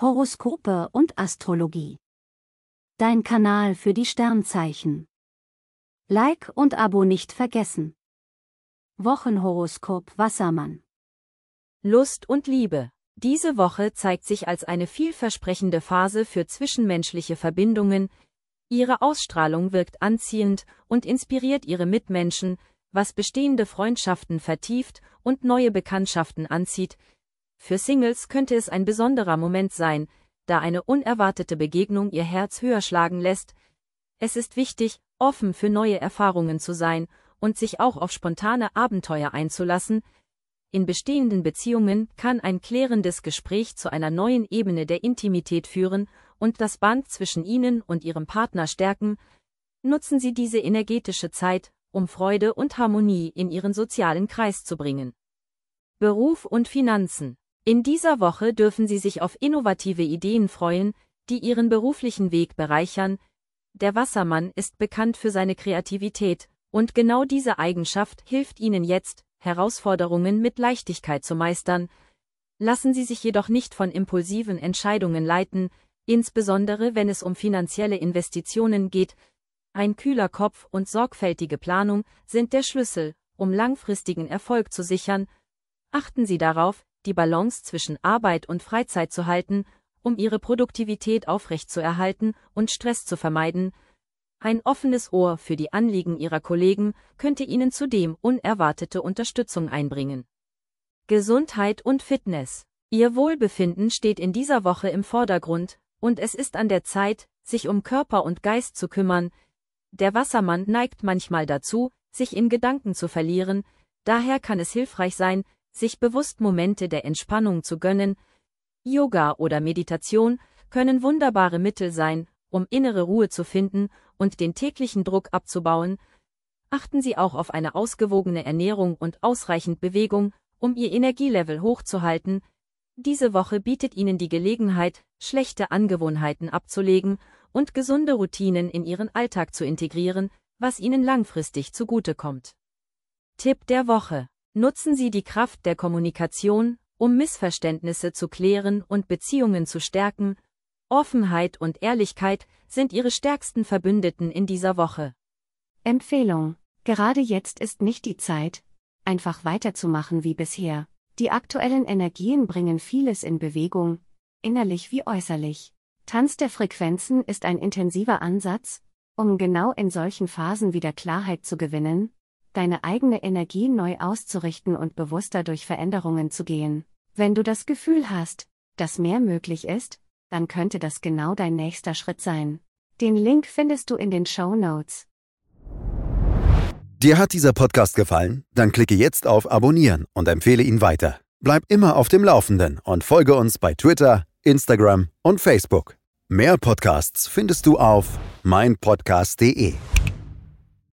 Horoskope und Astrologie. Dein Kanal für die Sternzeichen. Like und Abo nicht vergessen. Wochenhoroskop Wassermann. Lust und Liebe. Diese Woche zeigt sich als eine vielversprechende Phase für zwischenmenschliche Verbindungen. Ihre Ausstrahlung wirkt anziehend und inspiriert ihre Mitmenschen, was bestehende Freundschaften vertieft und neue Bekanntschaften anzieht. Für Singles könnte es ein besonderer Moment sein, da eine unerwartete Begegnung ihr Herz höher schlagen lässt. Es ist wichtig, offen für neue Erfahrungen zu sein und sich auch auf spontane Abenteuer einzulassen. In bestehenden Beziehungen kann ein klärendes Gespräch zu einer neuen Ebene der Intimität führen und das Band zwischen Ihnen und Ihrem Partner stärken. Nutzen Sie diese energetische Zeit, um Freude und Harmonie in Ihren sozialen Kreis zu bringen. Beruf und Finanzen. In dieser Woche dürfen Sie sich auf innovative Ideen freuen, die Ihren beruflichen Weg bereichern. Der Wassermann ist bekannt für seine Kreativität, und genau diese Eigenschaft hilft Ihnen jetzt, Herausforderungen mit Leichtigkeit zu meistern. Lassen Sie sich jedoch nicht von impulsiven Entscheidungen leiten, insbesondere wenn es um finanzielle Investitionen geht. Ein kühler Kopf und sorgfältige Planung sind der Schlüssel, um langfristigen Erfolg zu sichern. Achten Sie darauf, die Balance zwischen Arbeit und Freizeit zu halten, um Ihre Produktivität aufrechtzuerhalten und Stress zu vermeiden. Ein offenes Ohr für die Anliegen Ihrer Kollegen könnte Ihnen zudem unerwartete Unterstützung einbringen. Gesundheit und Fitness. Ihr Wohlbefinden steht in dieser Woche im Vordergrund, und es ist an der Zeit, sich um Körper und Geist zu kümmern. Der Wassermann neigt manchmal dazu, sich in Gedanken zu verlieren, daher kann es hilfreich sein, sich bewusst Momente der Entspannung zu gönnen. Yoga oder Meditation können wunderbare Mittel sein, um innere Ruhe zu finden und den täglichen Druck abzubauen. Achten Sie auch auf eine ausgewogene Ernährung und ausreichend Bewegung, um Ihr Energielevel hochzuhalten. Diese Woche bietet Ihnen die Gelegenheit, schlechte Angewohnheiten abzulegen und gesunde Routinen in Ihren Alltag zu integrieren, was Ihnen langfristig zugutekommt. Tipp der Woche: Nutzen Sie die Kraft der Kommunikation, um Missverständnisse zu klären und Beziehungen zu stärken. Offenheit und Ehrlichkeit sind Ihre stärksten Verbündeten in dieser Woche. Empfehlung: Gerade jetzt ist nicht die Zeit, einfach weiterzumachen wie bisher. Die aktuellen Energien bringen vieles in Bewegung, innerlich wie äußerlich. Tanz der Frequenzen ist ein intensiver Ansatz, um genau in solchen Phasen wieder Klarheit zu gewinnen, deine eigene Energie neu auszurichten und bewusster durch Veränderungen zu gehen. Wenn du das Gefühl hast, dass mehr möglich ist, dann könnte das genau dein nächster Schritt sein. Den Link findest du in den Shownotes. Dir hat dieser Podcast gefallen? Dann klicke jetzt auf Abonnieren und empfehle ihn weiter. Bleib immer auf dem Laufenden und folge uns bei Twitter, Instagram und Facebook. Mehr Podcasts findest du auf meinpodcast.de.